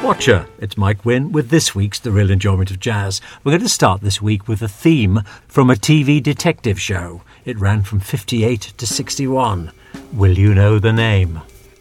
Watcher, it's Mike Wynne with this week's The Real Enjoyment of Jazz. We're going to start this week with a theme from a TV detective show. It ran from 58 to 61. Will you know the name?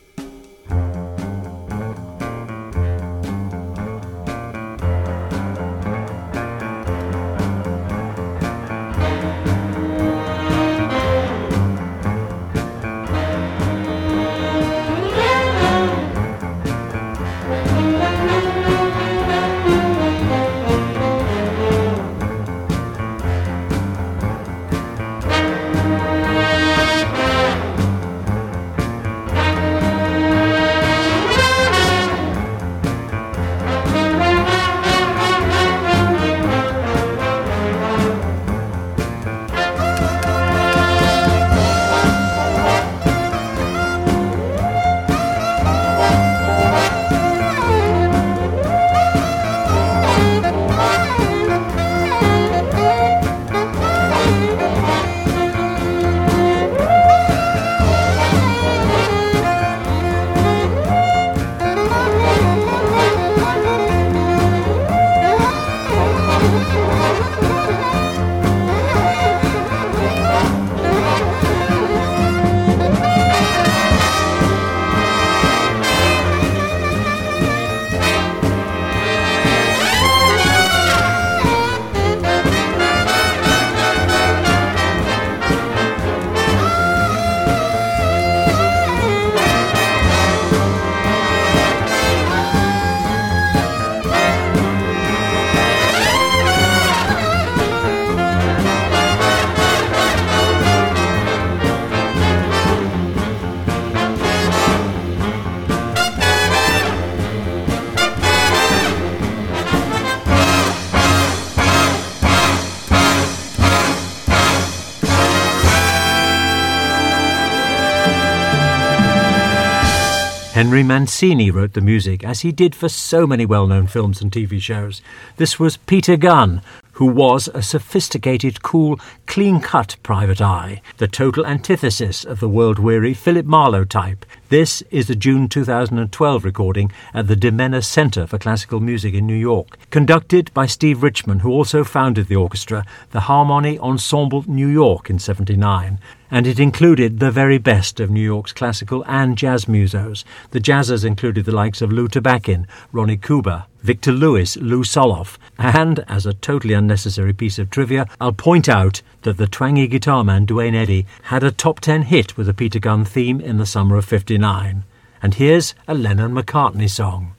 Henry Mancini wrote the music, as he did for so many well-known films and TV shows. This was Peter Gunn, who was a sophisticated, cool, clean-cut private eye, the total antithesis of the world-weary Philip Marlowe type. This is the June 2012 recording at the DeMena Center for Classical Music in New York, conducted by Steve Richman, who also founded the orchestra, the Harmony Ensemble New York, in '79. And it included the very best of New York's classical and jazz musos. The jazzers included the likes of Lou Tabakin, Ronnie Kuba, Victor Lewis, Lou Soloff, and, as a totally unnecessary piece of trivia, I'll point out that the twangy guitar man Duane Eddy had a top 10 hit with the Peter Gunn theme in the summer of '59. And here's a Lennon-McCartney song.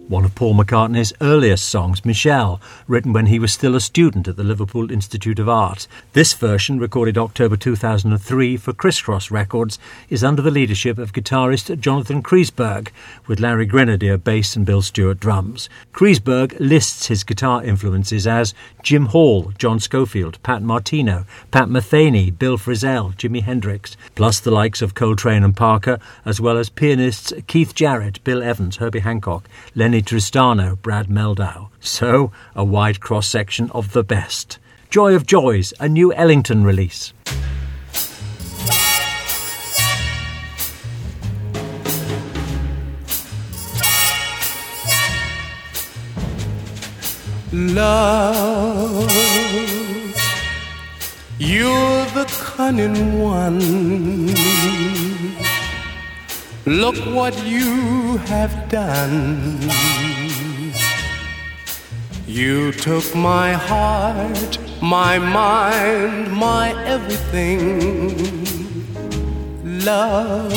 one of Paul McCartney's earliest songs, Michelle, written when he was still a student at the Liverpool Institute of Art. This version, recorded October 2003 for Criss Cross Records, is under the leadership of guitarist Jonathan Kreisberg, with Larry Grenadier bass and Bill Stewart drums. Kreisberg lists his guitar influences as Jim Hall, John Scofield, Pat Martino, Pat Metheny, Bill Frisell, Jimi Hendrix, plus the likes of Coltrane and Parker, as well as pianists Keith Jarrett, Bill Evans, Herbie Hancock, Lenny Tristano, Brad Meldau. So, a wide cross-section of the best. Joy of Joys, a new Ellington release. Love, you're the cunning one. Look what you have done. You took my heart, my mind, my everything. Love,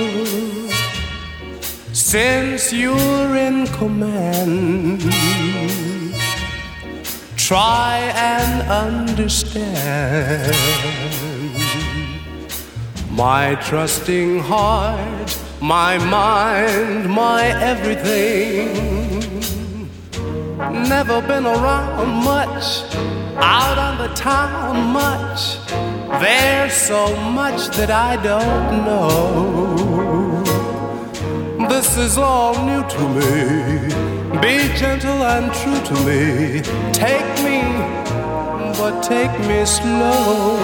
since you're in command, try and understand. My trusting heart, my mind, my everything. Never been around much, out on the town much. There's so much that I don't know. This is all new to me. Be gentle and true to me. Take me, but take me slow.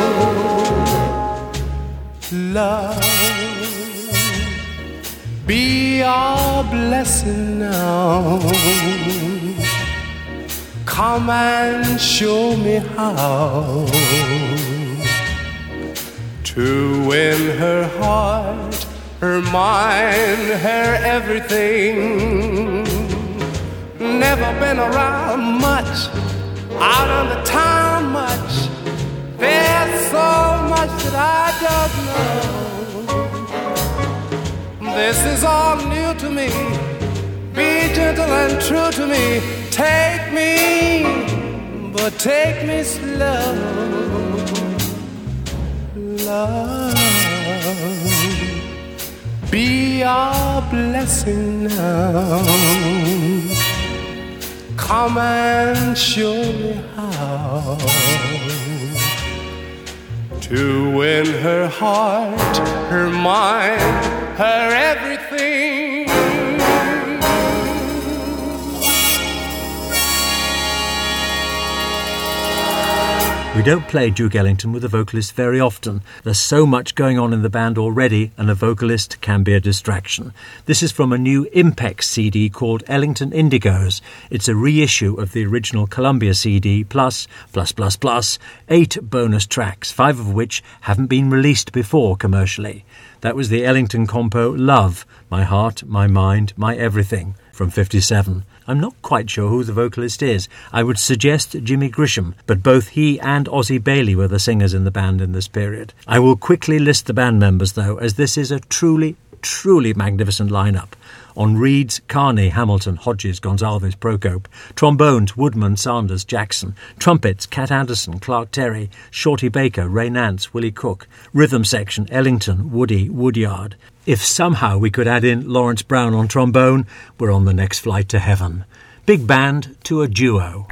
Love, be our blessing now. Come and show me how to win her heart, her mind, her everything. Never been around much, out on the town much. There's so much that I don't know. This is all new to me. Be gentle and true to me. Take me, but take me slow. Love, be our blessing now. Come and show me how to win her heart, her mind, her everything. We don't play Duke Ellington with a vocalist very often. There's so much going on in the band already, and a vocalist can be a distraction. This is from a new Impex CD called Ellington Indigos. It's a reissue of the original Columbia CD, plus 8 bonus tracks, 5 of which haven't been released before commercially. That was the Ellington compo Love, My Heart, My Mind, My Everything, from 1957. I'm not quite sure who the vocalist is. I would suggest Jimmy Grisham, but both he and Ozzie Bailey were the singers in the band in this period. I will quickly list the band members, though, as this is a truly magnificent lineup. On reeds, Carney, Hamilton, Hodges, Gonsalves, Procope. Trombones, Woodman, Sanders, Jackson. Trumpets, Cat Anderson, Clark Terry, Shorty Baker, Ray Nance, Willie Cook. Rhythm section, Ellington, Woody, Woodyard. If somehow we could add in Lawrence Brown on trombone, we're on the next flight to heaven. Big band to a duo.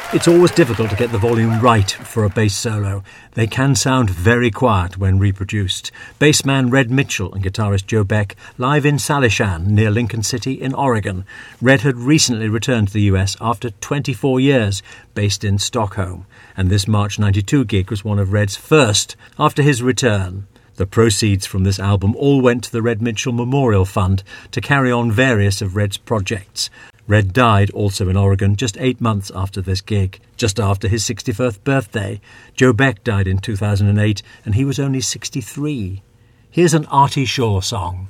It's always difficult to get the volume right for a bass solo. They can sound very quiet when reproduced. Bassman Red Mitchell and guitarist Joe Beck live in Salishan near Lincoln City in Oregon. Red had recently returned to the US after 24 years, based in Stockholm, and this March 92 gig was one of Red's first after his return. The proceeds from this album all went to the Red Mitchell Memorial Fund to carry on various of Red's projects. Red died also in Oregon just 8 months after this gig, just after his 61st birthday. Joe Beck died in 2008 and he was only 63. Here's an Artie Shaw song.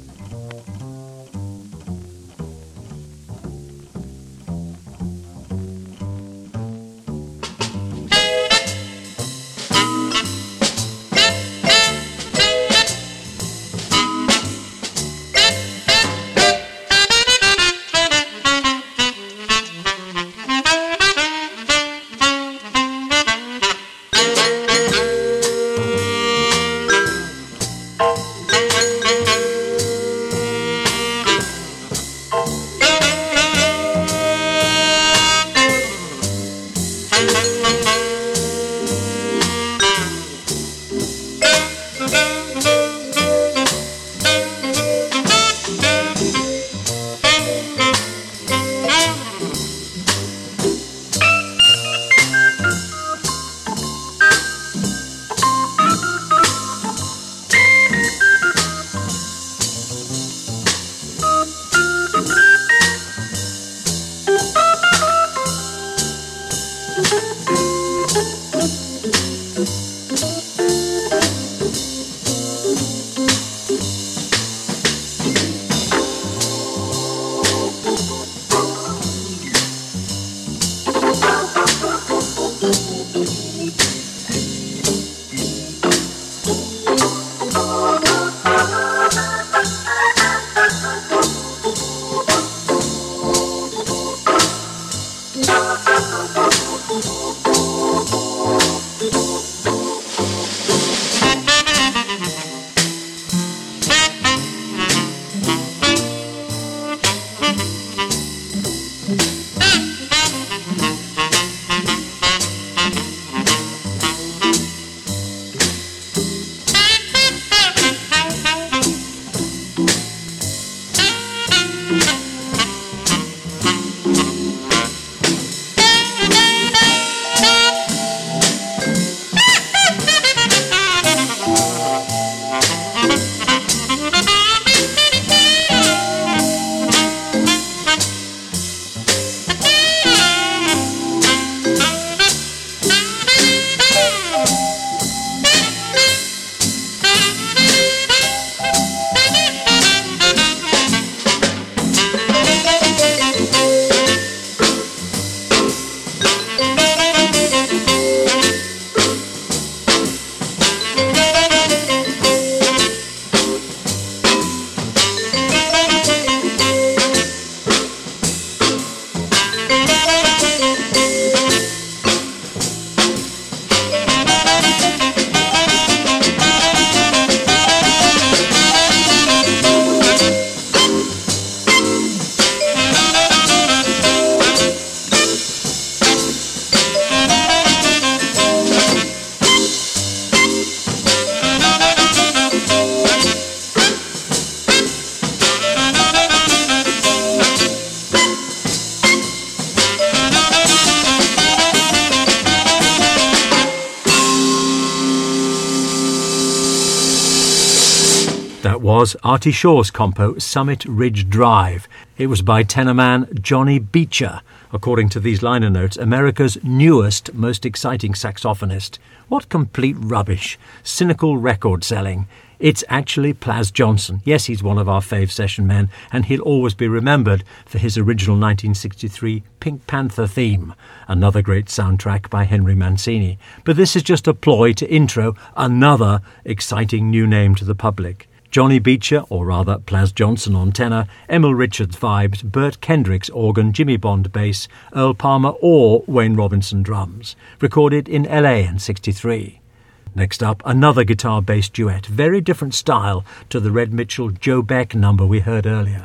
That was Artie Shaw's compo Summit Ridge Drive. It was by tenorman Johnny Beecher, according to these liner notes, America's newest, most exciting saxophonist. What complete rubbish. Cynical record selling. It's actually Plas Johnson. Yes, he's one of our fave session men, and he'll always be remembered for his original 1963 Pink Panther theme, another great soundtrack by Henry Mancini. But this is just a ploy to intro another exciting new name to the public. Johnny Beecher, or rather Plas Johnson on tenor, Emil Richards vibes, Burt Kendricks organ, Jimmy Bond bass, Earl Palmer or Wayne Robinson drums. Recorded in LA in '63. Next up, another guitar-bass duet, very different style to the Red Mitchell Joe Beck number we heard earlier.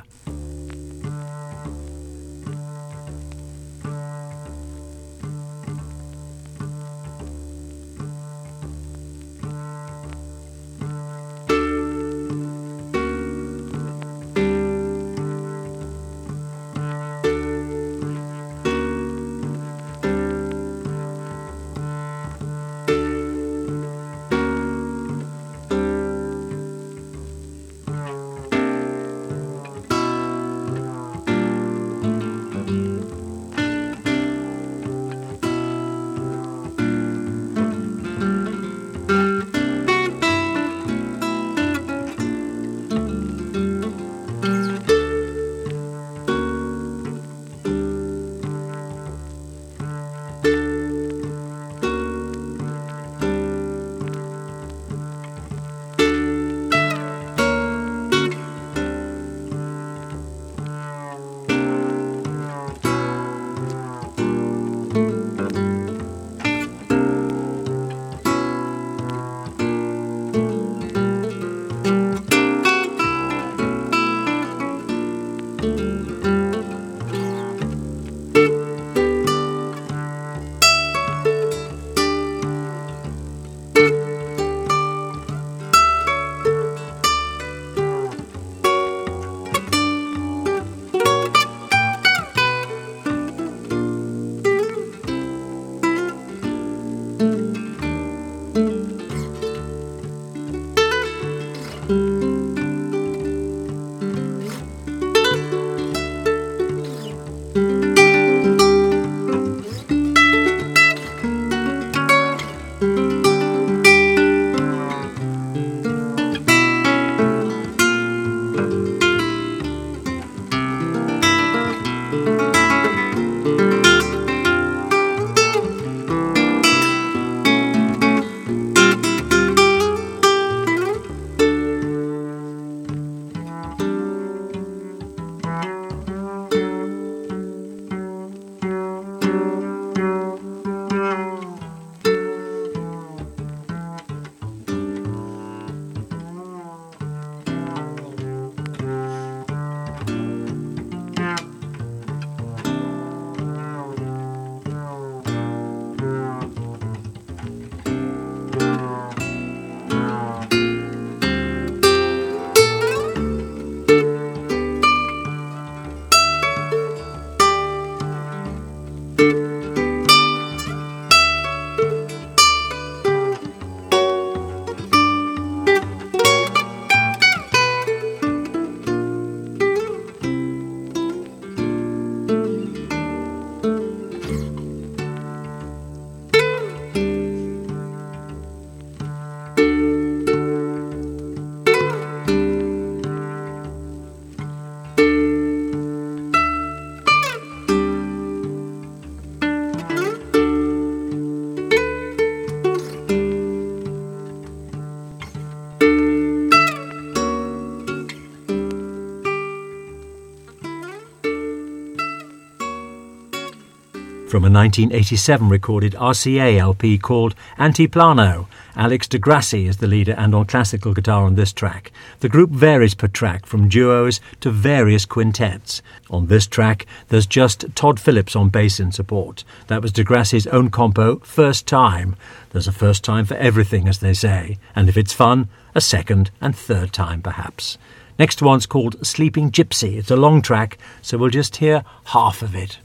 from a 1987 recorded RCA LP called Antiplano. Alex de Grassi is the leader and on classical guitar on this track. The group varies per track from duos to various quintets. On this track, there's just Todd Phillips on bass in support. That was de Grassi's own compo, First Time. There's a first time for everything, as they say, and if it's fun, a second and third time perhaps. Next one's called Sleeping Gypsy. It's a long track, so we'll just hear half of it.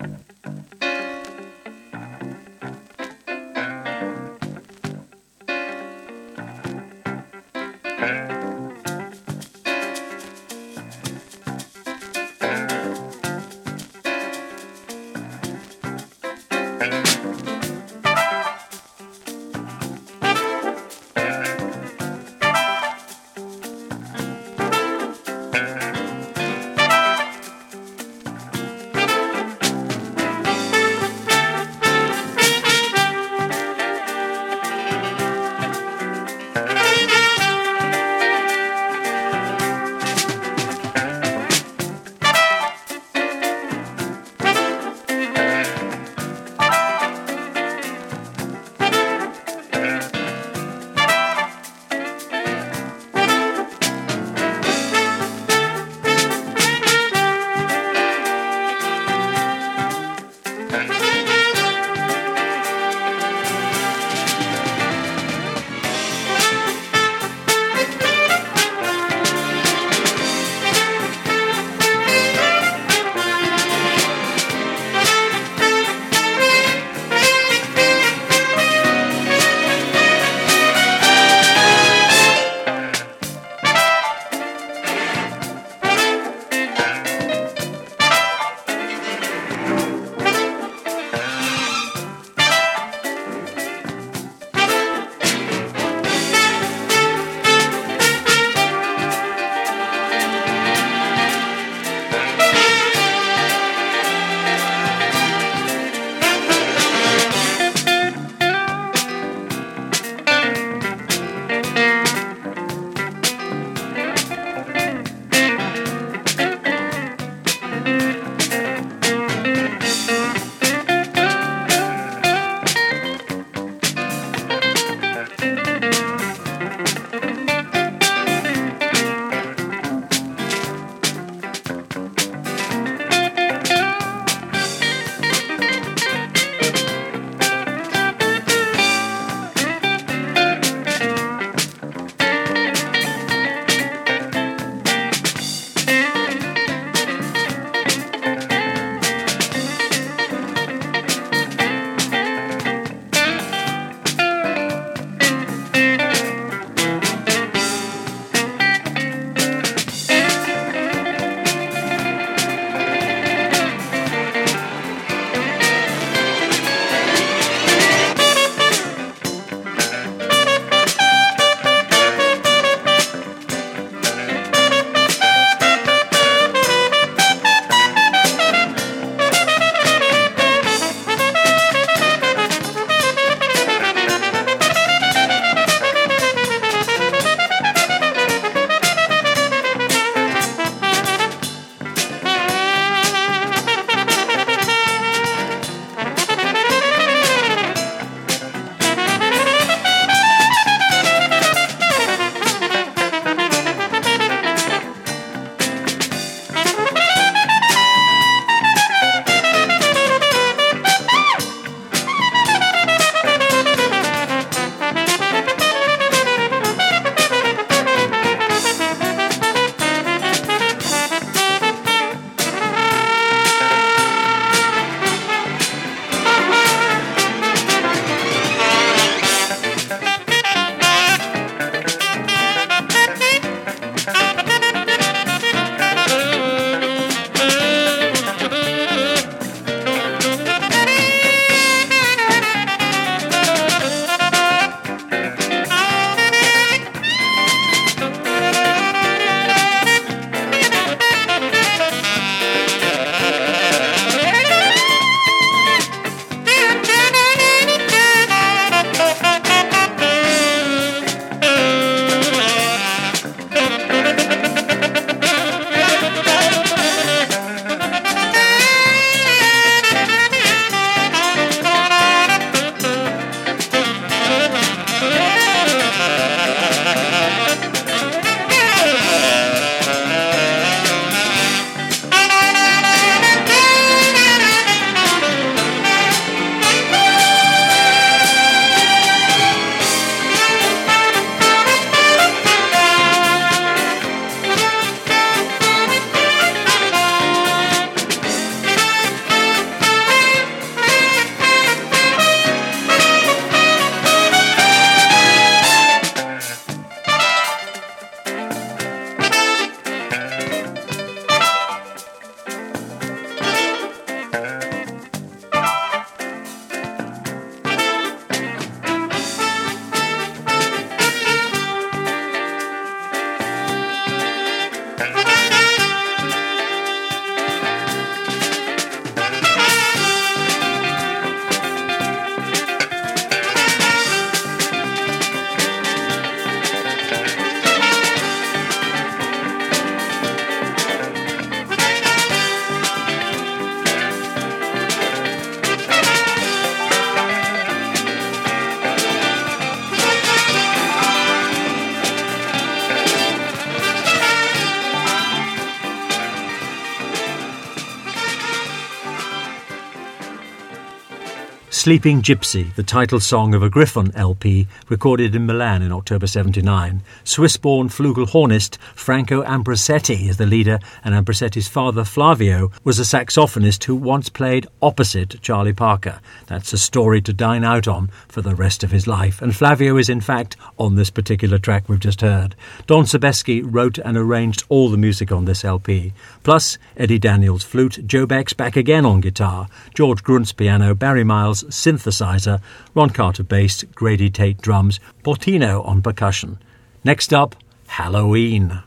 Sleeping Gypsy, the title song of a Griffon LP recorded in Milan in October 79. Swiss-born flugelhornist Franco Ambrosetti is the leader, and Ambrosetti's father, Flavio, was a saxophonist who once played opposite Charlie Parker. That's a story to dine out on for the rest of his life, and Flavio is in fact on this particular track we've just heard. Don Sebesky wrote and arranged all the music on this LP. Plus, Eddie Daniels flute, Joe Beck's back again on guitar, George Gruntz piano, Barry Miles synthesizer, Ron Carter bass, Grady Tate drums, Portino on percussion. Next up, Halloween.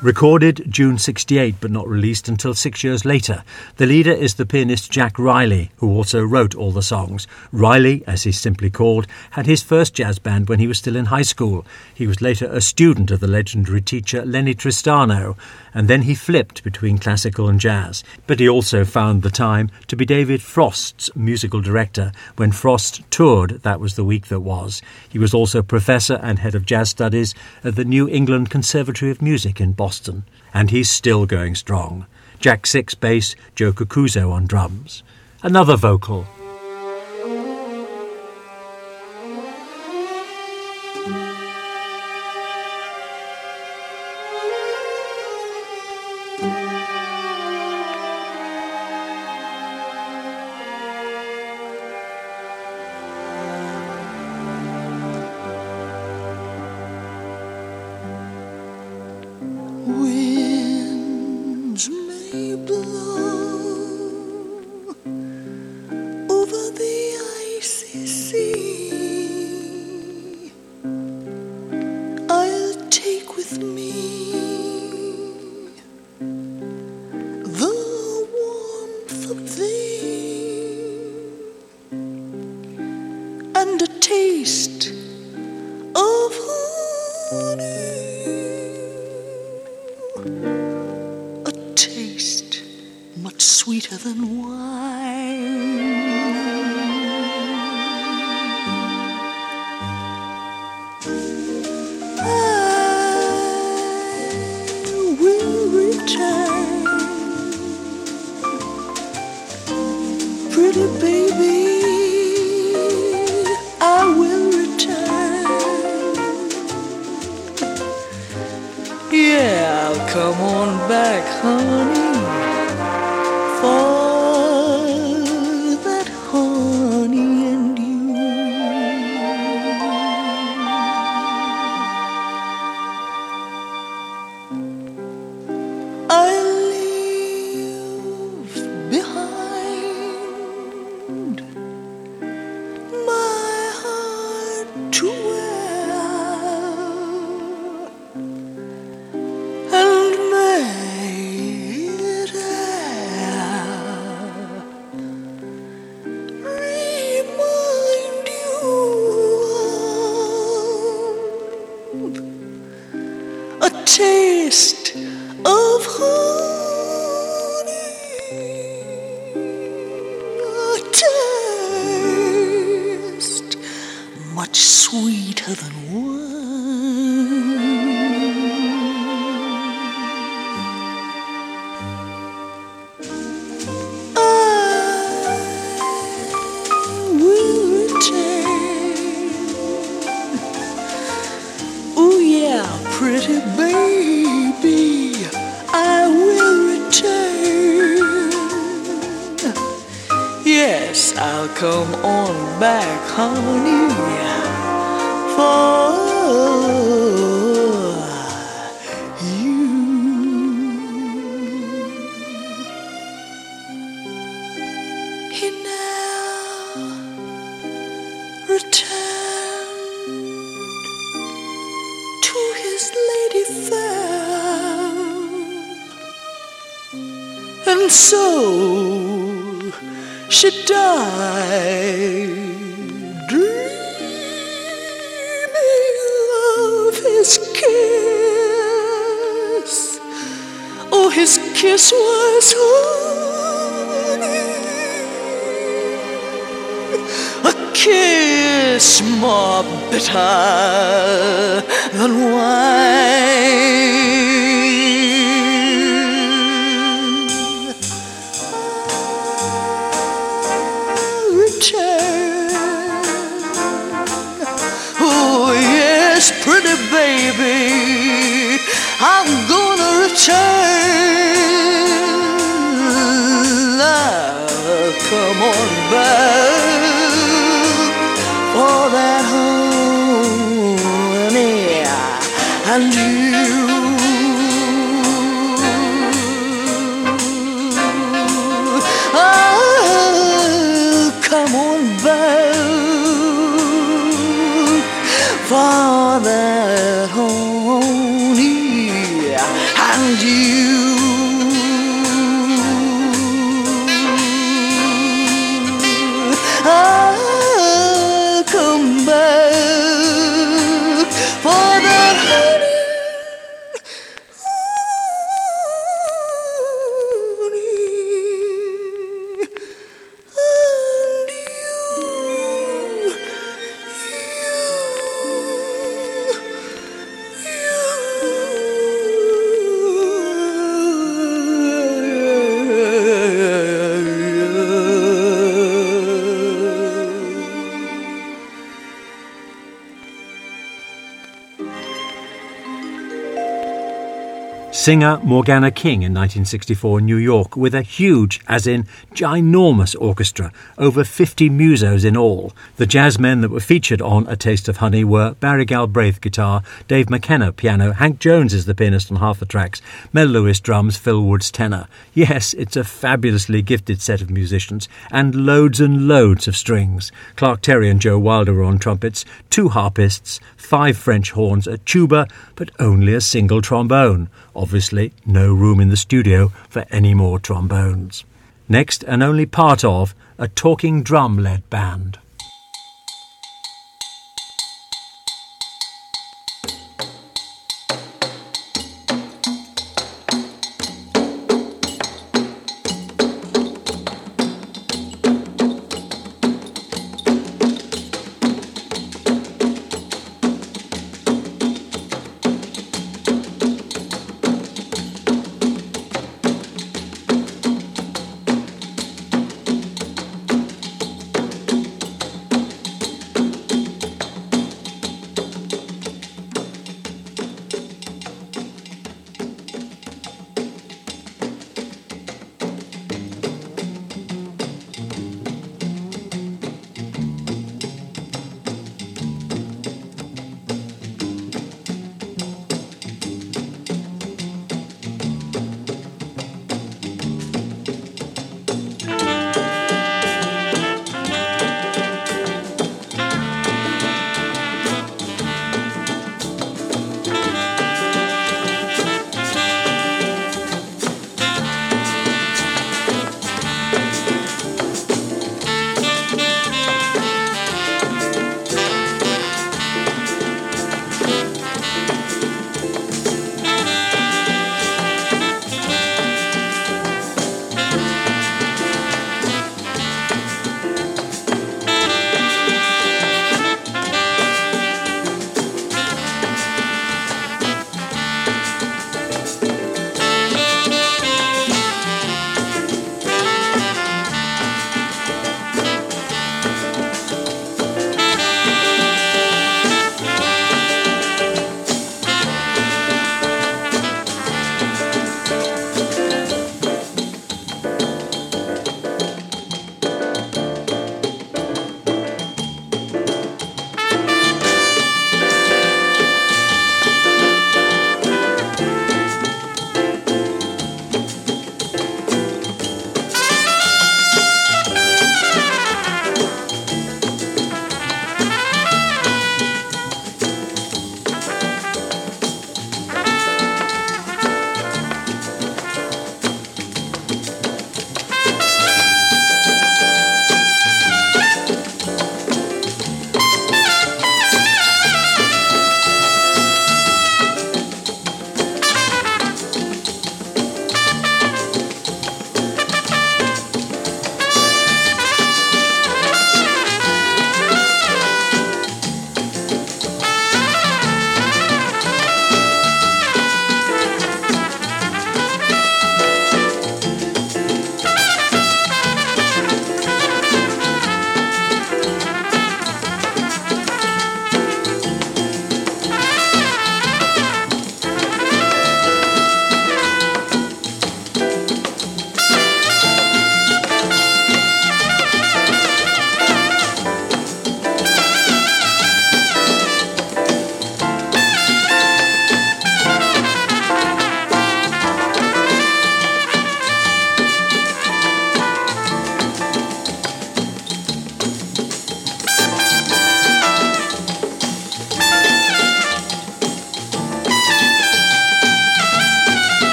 Recorded June 68 but not released until 6 years later. The leader is the pianist Jack Riley, who also wrote all the songs. Riley, as he's simply called, had his first jazz band when he was still in high school. He was later a student of the legendary teacher Lenny Tristano, and then he flipped between classical and jazz. But he also found the time to be David Frost's musical director. When Frost toured, that was the week that was. He was also professor and head of jazz studies at the New England Conservatory of Music in Boston. And he's still going strong. Jack Six bass, Joe Cucuzzo on drums. Another vocal. Winds may blow over the icy sea. I'll take with me the warmth of thee and a taste of honey. Much sweeter than wine. I will return, pretty baby, I will return. Yeah, I'll come on back, honey, for that honey and you. I'll leave behind my heart to wear and make it remind you of a taste of honey, a taste much sweeter than wine. I will return. Oh yeah, pretty baby, I will return. Yes, I'll come on back, honey, for you. He now returned to his lady fair, and so she died, dreaming of his kiss. Oh, his kiss was honey, a kiss more bitter than wine. Oh yes, pretty baby, I'm gonna return. Love, come on back for that honey and you. Come on back for that honey and Singer Morgana King in 1964 in New York with a huge, as in ginormous orchestra, over 50 musos in all. The jazz men that were featured on A Taste of Honey were Barry Galbraith guitar, Dave McKenna piano, Hank Jones is the pianist on half the tracks, Mel Lewis drums, Phil Woods tenor. Yes, it's a fabulously gifted set of musicians and loads of strings. Clark Terry and Joe Wilder were on trumpets, 2 harpists, 5 French horns, a tuba, but only a single trombone. Obviously, no room in the studio for any more trombones. Next, and only part of, a talking drum-led band.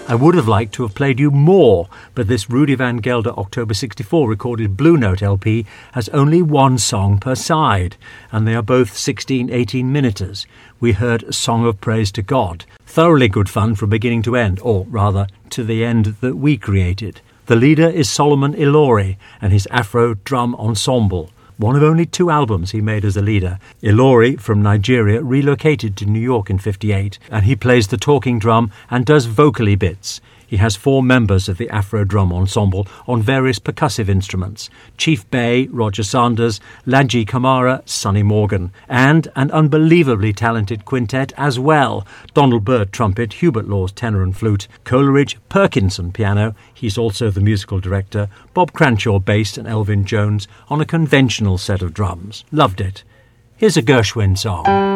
I would have liked to have played you more, but this Rudy Van Gelder October 64 recorded Blue Note LP has only one song per side, and they are both 16-18 minuters. We heard Song of Praise to God. Thoroughly good fun from beginning to end, or rather, to the end that we created. The leader is Solomon Ilori and his Afro Drum Ensemble. One of only 2 albums he made as a leader. Ilori, from Nigeria, relocated to New York in '58, and he plays the talking drum and does vocally bits. He has 4 members of the Afro Drum Ensemble on various percussive instruments: Chief Bay, Roger Sanders, Ladji Kamara, Sonny Morgan, and an unbelievably talented quintet as well: Donald Byrd trumpet, Hubert Laws tenor and flute, Coleridge Perkinson piano, he's also the musical director, Bob Cranshaw bass and Elvin Jones on a conventional set of drums. Loved it. Here's a Gershwin song.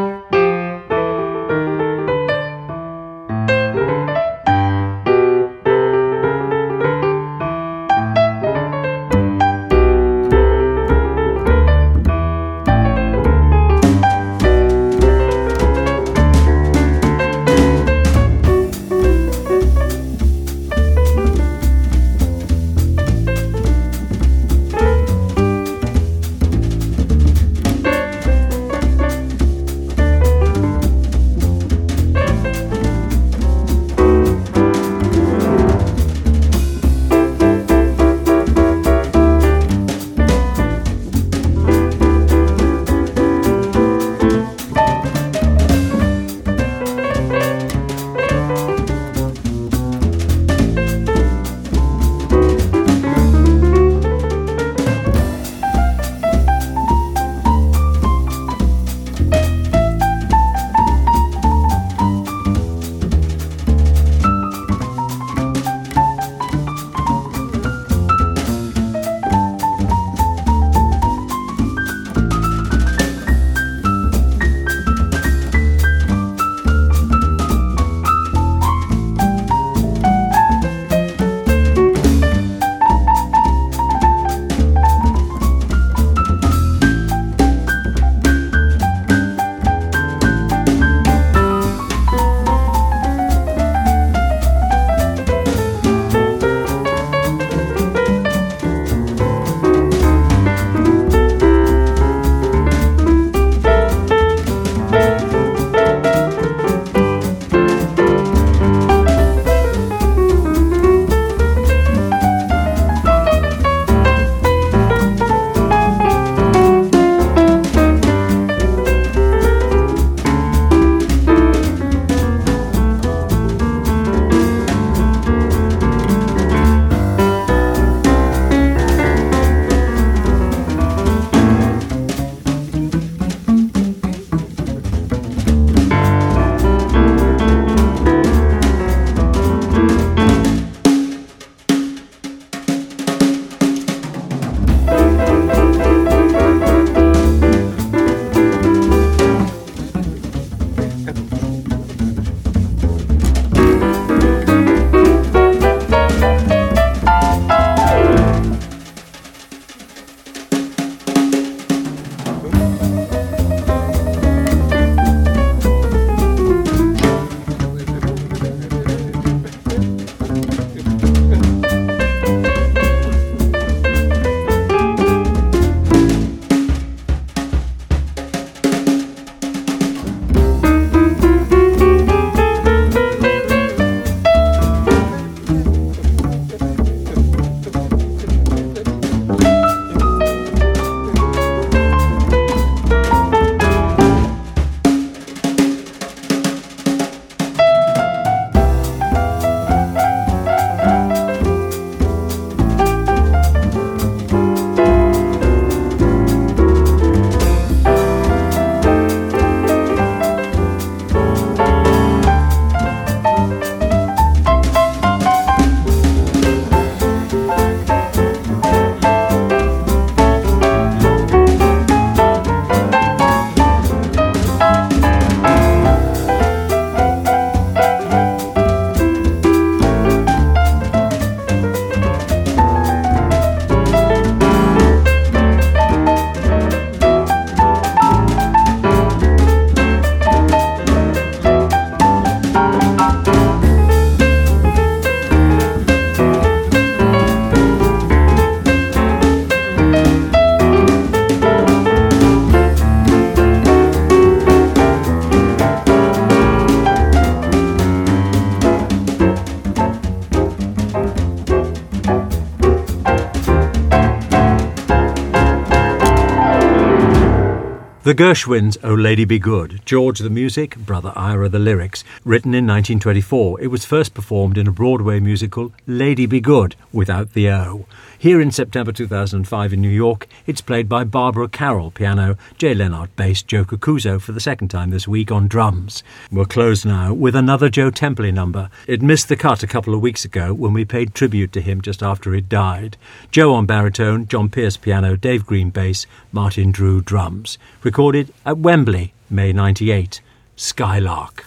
The Gershwins' Oh Lady Be Good, George the music, Brother Ira the lyrics. Written in 1924, it was first performed in a Broadway musical, Lady Be Good, without the O. Here in September 2005 in New York, it's played by Barbara Carroll, piano, Jay Leonard, bass, Joe Cucuzzo for the second time this week on drums. We'll close now with another Joe Templey number. It missed the cut a couple of weeks ago when we paid tribute to him just after he died. Joe on baritone, John Pierce piano, Dave Green bass, Martin Drew drums. Recorded at Wembley, May 98. Skylark.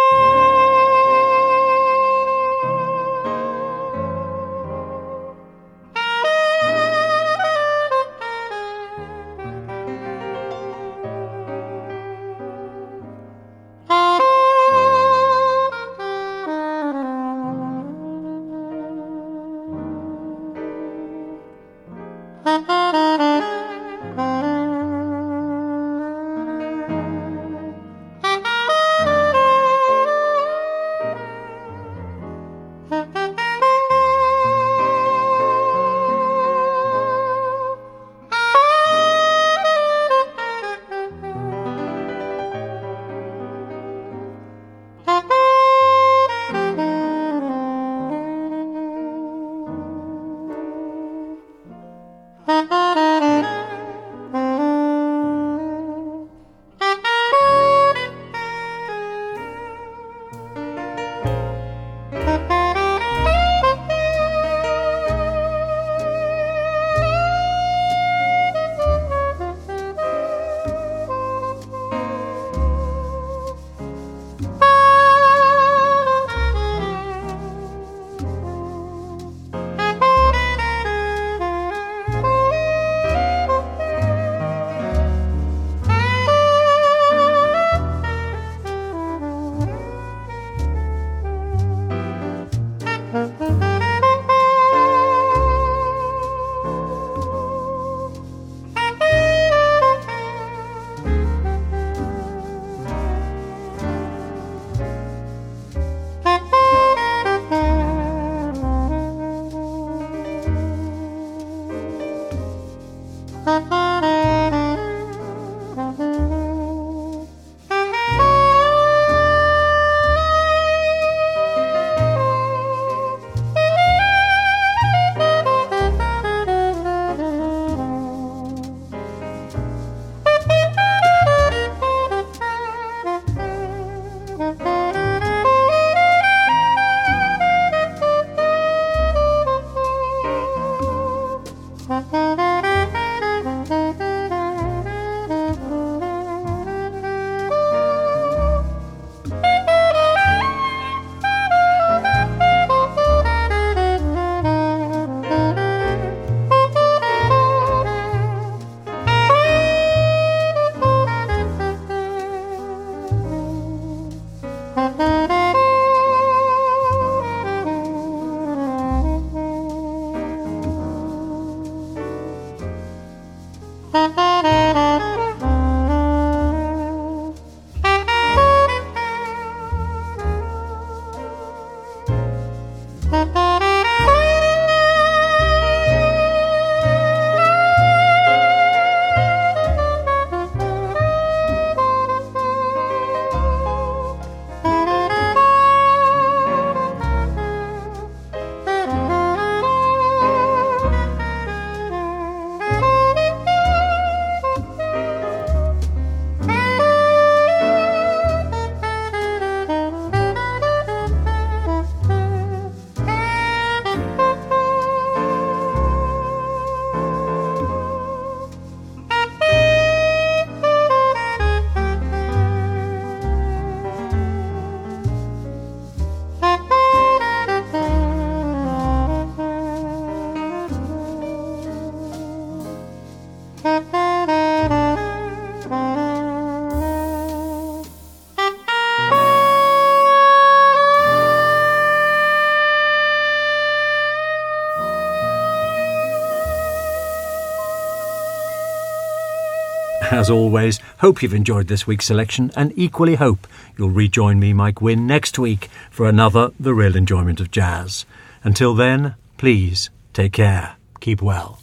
As always, hope you've enjoyed this week's selection and equally hope you'll rejoin me, Mike Wynne, next week for another The Real Enjoyment of Jazz. Until then, please take care, keep well.